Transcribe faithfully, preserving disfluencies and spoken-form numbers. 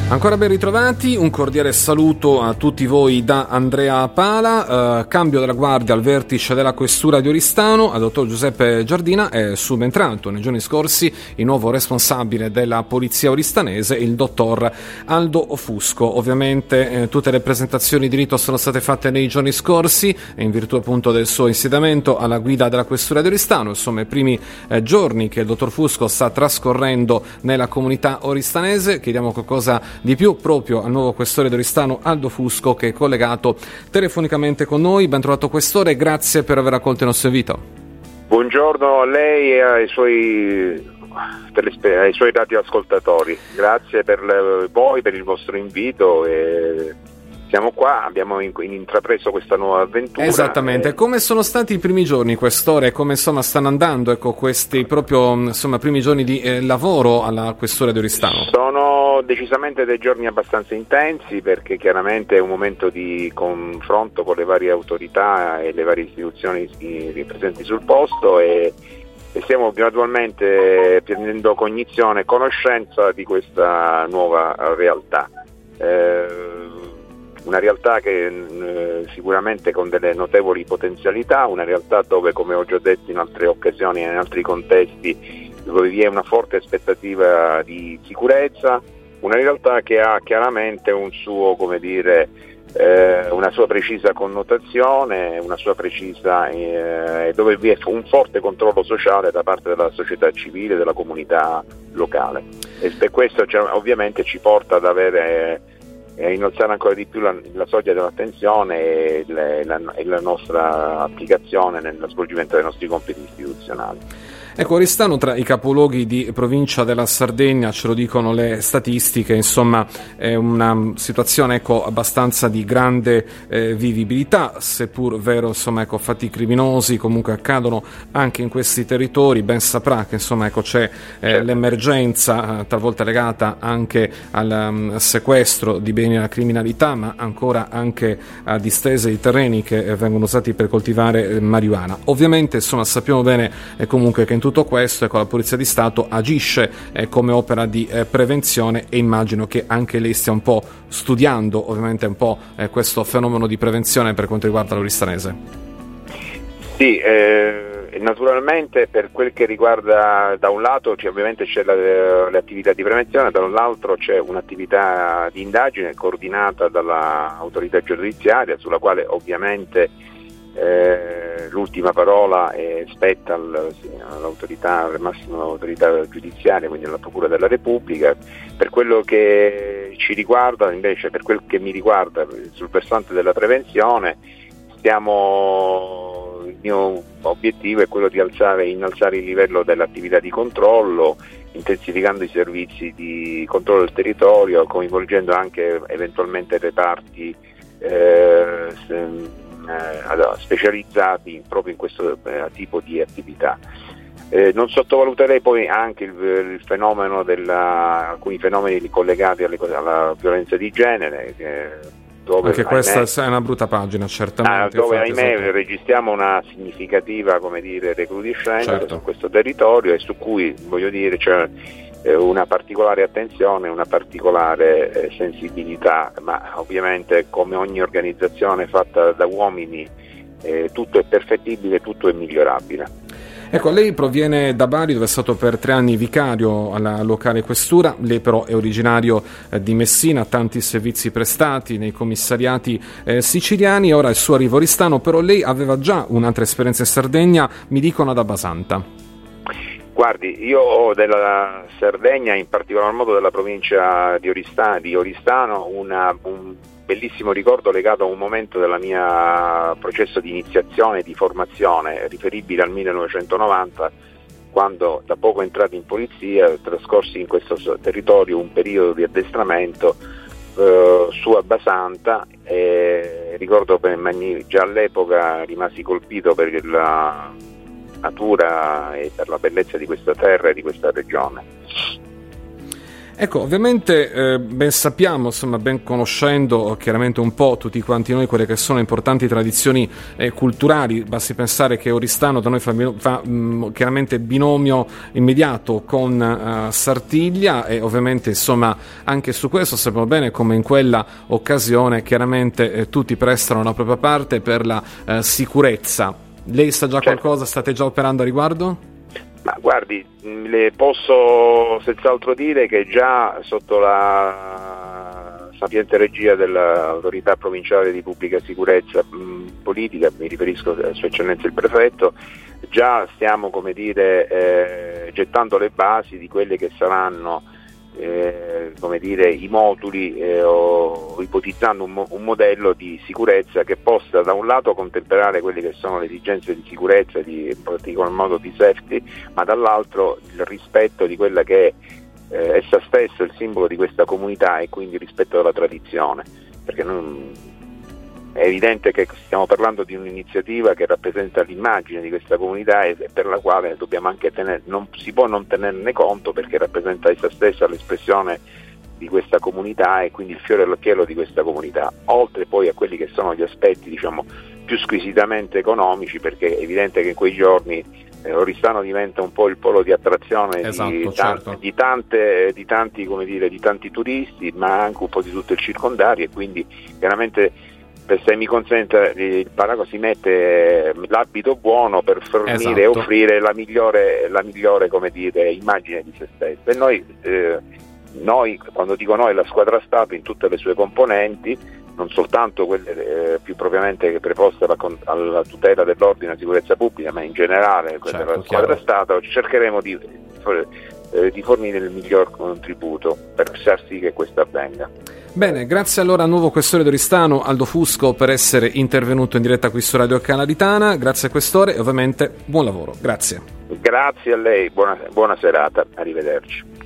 Ancora ben ritrovati, un cordiale saluto a tutti voi da Andrea Pala. Eh, cambio della guardia al vertice della questura di Oristano. Al dottor Giuseppe Giardina è subentrato nei giorni scorsi il nuovo responsabile della polizia oristanese, il dottor Aldo Fusco. Ovviamente eh, tutte le presentazioni di rito sono state fatte nei giorni scorsi in virtù appunto del suo insediamento alla guida della questura di Oristano. Insomma, i primi eh, giorni che il dottor Fusco sta trascorrendo nella comunità oristanese. Chiediamo qualcosa di più proprio al nuovo questore di Oristano, Aldo Fusco, che è collegato telefonicamente con noi. Ben trovato questore, grazie per aver accolto il nostro invito. Buongiorno a lei e ai suoi, ai suoi radioascoltatori. Grazie per le, voi per il vostro invito. E siamo qua, abbiamo in, in intrapreso questa nuova avventura. Esattamente. E... come sono stati i primi giorni, questore? Come insomma stanno andando ecco questi proprio insomma primi giorni di eh, lavoro alla questura di Oristano? Sono decisamente dei giorni abbastanza intensi, perché chiaramente è un momento di confronto con le varie autorità e le varie istituzioni presenti sul posto, e, e stiamo gradualmente prendendo cognizione e conoscenza di questa nuova realtà. Eh, Una realtà che eh, sicuramente con delle notevoli potenzialità, una realtà dove, come ho già detto in altre occasioni e in altri contesti, dove vi è una forte aspettativa di sicurezza, una realtà che ha chiaramente un suo, come dire, eh, una sua precisa connotazione, una sua precisa, eh, dove vi è un forte controllo sociale da parte della società civile, della comunità locale, e per questo cioè, ovviamente ci porta ad avere e innalzare ancora di più la, la soglia dell'attenzione e, le, la, e la nostra applicazione nello svolgimento dei nostri compiti istituzionali. Ecco, Oristano tra i capoluoghi di provincia della Sardegna, ce lo dicono le statistiche, insomma è una situazione ecco abbastanza di grande eh, vivibilità, seppur vero insomma ecco fatti criminosi comunque accadono anche in questi territori. Ben saprà che insomma ecco c'è eh, certo. l'emergenza eh, talvolta legata anche al um, sequestro di beni alla criminalità, ma ancora anche a distese di terreni che eh, vengono usati per coltivare eh, marijuana. Ovviamente insomma sappiamo bene eh, comunque che in tutto questo ecco, la Polizia di Stato agisce eh, come opera di eh, prevenzione, e immagino che anche lei stia un po' studiando ovviamente un po' eh, questo fenomeno di prevenzione per quanto riguarda l'oristanese. Sì, eh, naturalmente per quel che riguarda, da un lato c'è, ovviamente c'è la, l'attività di prevenzione, dall'altro c'è un'attività di indagine coordinata dall'autorità giudiziaria, sulla quale ovviamente Eh, l'ultima parola è spetta al, sì, all'autorità, alla massima autorità giudiziaria, quindi alla Procura della Repubblica. Per quello che ci riguarda, invece, per quel che mi riguarda, sul versante della prevenzione, stiamo, il mio obiettivo è quello di alzare, innalzare il livello dell'attività di controllo, intensificando i servizi di controllo del territorio, coinvolgendo anche eventualmente reparti eh, se, specializzati in, proprio in questo eh, tipo di attività. Eh, non sottovaluterei poi anche il, il fenomeno della, alcuni fenomeni collegati alle, alla violenza di genere, che, dove anche ahimè, questa è una brutta pagina, certamente. Ah, dove infatti, ahimè esatto. registriamo una significativa, come dire, recrudescenza certo. su questo territorio, e su cui voglio dire c'è cioè, una particolare attenzione, una particolare eh, sensibilità, ma ovviamente come ogni organizzazione fatta da uomini eh, tutto è perfettibile, tutto è migliorabile. Ecco, lei proviene da Bari, dove è stato per tre anni vicario alla locale questura. Lei però è originario eh, di Messina, tanti servizi prestati nei commissariati eh, siciliani. Ora il suo arrivo a Oristano, però lei aveva già un'altra esperienza in Sardegna, mi dicono ad Abbasanta. Guardi, io ho della Sardegna, in particolar modo della provincia di Oristano, di Oristano una, un bellissimo ricordo legato a un momento del mio processo di iniziazione e di formazione, riferibile al millenovecentonovanta, quando da poco entrato in polizia trascorsi in questo territorio un periodo di addestramento eh, su Abbasanta, e ricordo per, già all'epoca rimasi colpito per la natura e per la bellezza di questa terra e di questa regione. Ecco, ovviamente eh, ben sappiamo, insomma, ben conoscendo chiaramente un po' tutti quanti noi quelle che sono importanti tradizioni eh, culturali, basti pensare che Oristano da noi fa, fa mh, chiaramente binomio immediato con uh, Sartiglia, e ovviamente insomma anche su questo sappiamo bene come in quella occasione chiaramente eh, tutti prestano la propria parte per la eh, sicurezza. Lei sa già certo. qualcosa? State già operando a riguardo? Ma guardi, le posso senz'altro dire che già sotto la sapiente regia dell'autorità provinciale di pubblica sicurezza mh, politica, mi riferisco a Sua Eccellenza il Prefetto, già stiamo, come dire, eh, gettando le basi di quelle che saranno eh, come dire, i moduli eh, o ipotizzando un, un modello di sicurezza che possa da un lato contemperare quelle che sono le esigenze di sicurezza, di, in particolar modo di safety, ma dall'altro il rispetto di quella che è eh, essa stessa il simbolo di questa comunità e quindi il rispetto della tradizione, perché non, è evidente che stiamo parlando di un'iniziativa che rappresenta l'immagine di questa comunità e per la quale dobbiamo anche tenere, non si può non tenerne conto, perché rappresenta essa stessa l'espressione di questa comunità e quindi il fiore all'occhiello di questa comunità, oltre poi a quelli che sono gli aspetti, diciamo, più squisitamente economici, perché è evidente che in quei giorni eh, Oristano diventa un po' il polo di attrazione esatto, di, certo. tan- di tante di tanti come dire di tanti turisti, ma anche un po' di tutto il circondario, e quindi chiaramente, se mi consente il paragone, si mette l'abito buono per fornire esatto. e offrire la migliore, la migliore come dire, immagine di se stesso. E noi, eh, noi, quando dico noi, la squadra Stato in tutte le sue componenti, non soltanto quelle eh, più propriamente preposte alla, alla tutela dell'ordine e della sicurezza pubblica, ma in generale quella certo, della squadra chiaro. Stato, cercheremo di, eh, di fornire il miglior contributo per far sì che questo avvenga. Bene, grazie allora al nuovo questore di Oristano, Aldo Fusco, per essere intervenuto in diretta qui su Radio Canalitana. Grazie questore e ovviamente buon lavoro. Grazie. Grazie a lei, buona, buona serata, arrivederci.